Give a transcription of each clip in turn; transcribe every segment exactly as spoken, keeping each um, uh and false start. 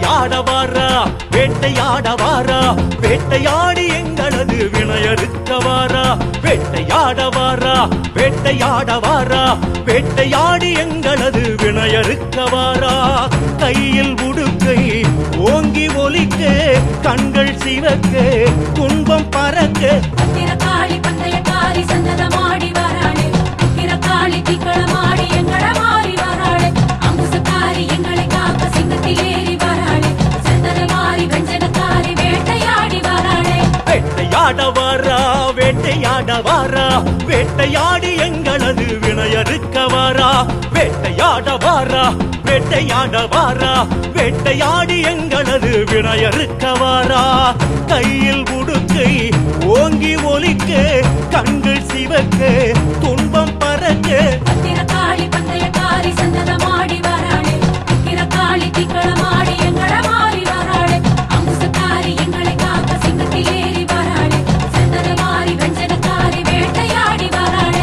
வேட்டையாடவாரா வேட்டையாடவாரா வேட்டையாடி எங்களது வினையறுக்கவாரா வேட்டையாடவாரா வேட்டையாடவாரா வேட்டையாடி எங்களது வினையறுக்கவாரா கையில் உடுக்கை ஓங்கி ஒலிக்க கண்கள் சிவக்க துன்பம் பறக்க காளி பந்தயக்காரி சன்னதமாடி வராளே காளி திக்களமாடி எங்கள மாறி வராளே அங்குசக்காரி எங்களை காக்க சிங்கத்தில் ஏறி வராளே செந்தன மாறி வெஞ்சனக்காரி வேட்டையாடி வராளே வேட்டையாடவாரா வேட்டையாடவாரா வேட்டையாடி எங்களது வினையறுக்கவாரா வேட்டையாடவாரா வேட்டையாடவாரா வேட்டையாடி எங்களது வினையறுக்கவாரா கையில் உடுக்கை ஓங்கி ஒலிக்க கண்கள் சிவக்க துன்பம் பறக்க காளி பந்தயக்காரி சன்னதமாடி வராளே காளி திக்களமாடி எங்கள மாறி வராளே அங்குசக்காரி எங்களை காக்க சிங்கத்தில் ஏறி வராளே செந்தன மாறி வெஞ்சனக்காரி வேட்டையாடி வராளே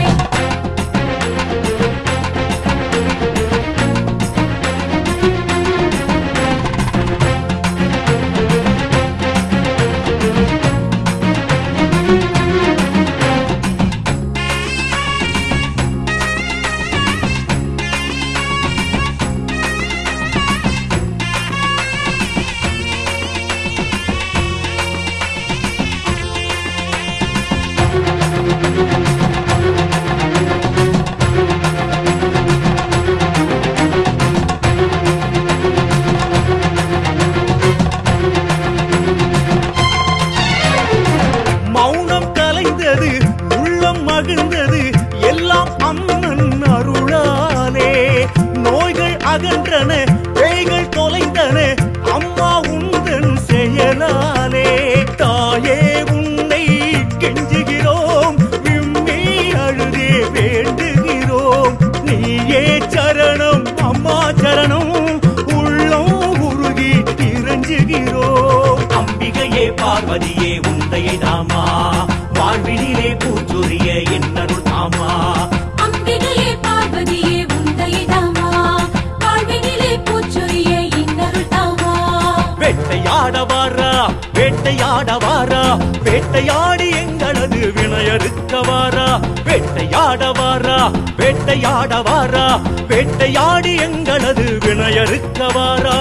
மௌனம் கலைந்தது உள்ளம் மகிழ்ந்தது எல்லாம் அம்மன் அருளாலே நோய்கள் அகன்றன பேய்கள் தொலைந்தன அம்மா உந்தன் செயலாலே தாயே உன்னை கெஞ்சுகிறோம் விம்மி அழுதே வேண்டுகிறோம் நீயே சரணம் அம்மா சரணம் உள்ளம் உருகி இறஞ்சுகிறோம் அம்பிகையே பார்வதியே உந்தையை தாமா வாழ்வினிலே பூச்சொரிய என்னருள் தாமா அம்பிகையே பார்வதியே உந்தையை தாமா வாழ்வினிலே பூச்சொரிய இன்னருள் தாமா வேட்டையாடவாரா வேட்டையாடவாரா வேட்டையாடி எங்களது வினையறுக்கவாரா வேட்டையாடவாரா வேட்டையாடவாரா வேட்டையாடி எங்களது வினையறுக்கவாரா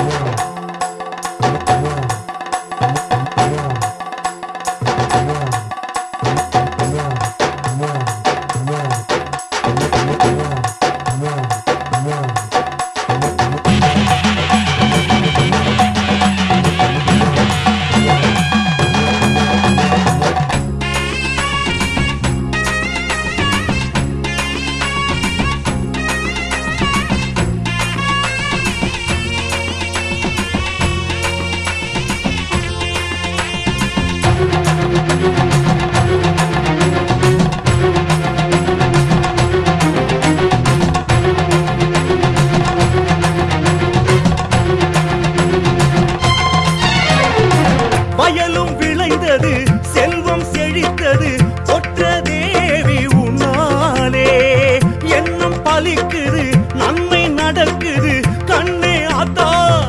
வயலும் விளைந்தது செல்வம் செழித்தது ஒற்ற தேவி உன்னாலே எண்ணம் பலிக்குது நன்மை நடக்குது கண்ணே அத்தா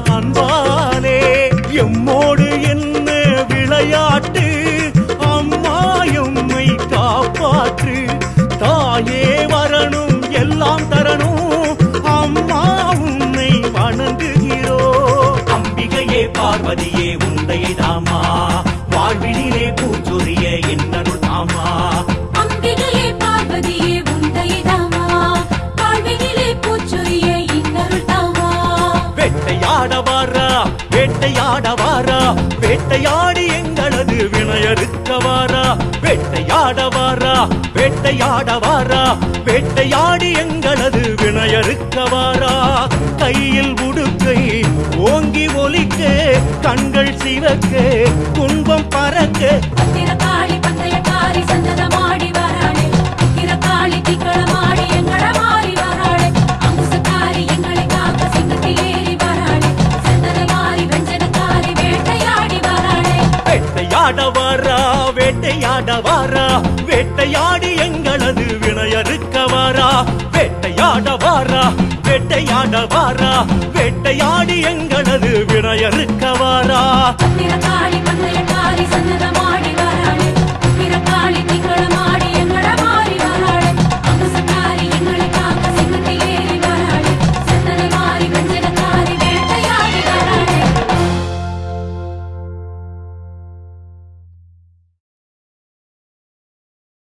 அன்பாலே எம்மோடு என்ன விளையாட்டு அம்மா எம்மை காப்பாற்று தாயே வரணும் எல்லாம் தரணும் அம்மா உன்னை வணங்குகிறோம் அம்பிகையே பார்வதியே உந்தையை தாமா வாழ்வினிலே பூச்சொரிய என்னருள் தாமா அம்பிகையே பார்வதியே உந்தையை தாமா வாழ்வினிலே பூச்சொரிய இன்னருள் தாமா வேட்டையாடவாரா வேட்டையாடவாரா வேட்டையாடி எங்களது வினையறுக்கவாரா வேட்டையாடவாரா வேட்டையாடவாரா வேட்டையாடி எங்களது வினையறுக்கவாரா கையில் உடுக்கை ஓங்கி ஒலிக்க கண்கள் சிவக்க துன்பம் பறக்க காளி பந்தயக்காரி சன்னதமாடி வராளே காளி திக்களமாடி எங்கள மாறி வராளே அங்குசக்காரி எங்களை காக்க சிங்கத்தில் ஏறி வராளே செந்தன மாறி வெஞ்சனக்காரி வேட்டையாடி வராளே வேட்டையாடவாரா வேட்டையாடவாரா வேட்டையாடி எங்களது வினையறுக்கவாரா வேட்டையாடவாரா வேட்டையாடவாரா வேட்டையாடி எங்களது வினையறுக்க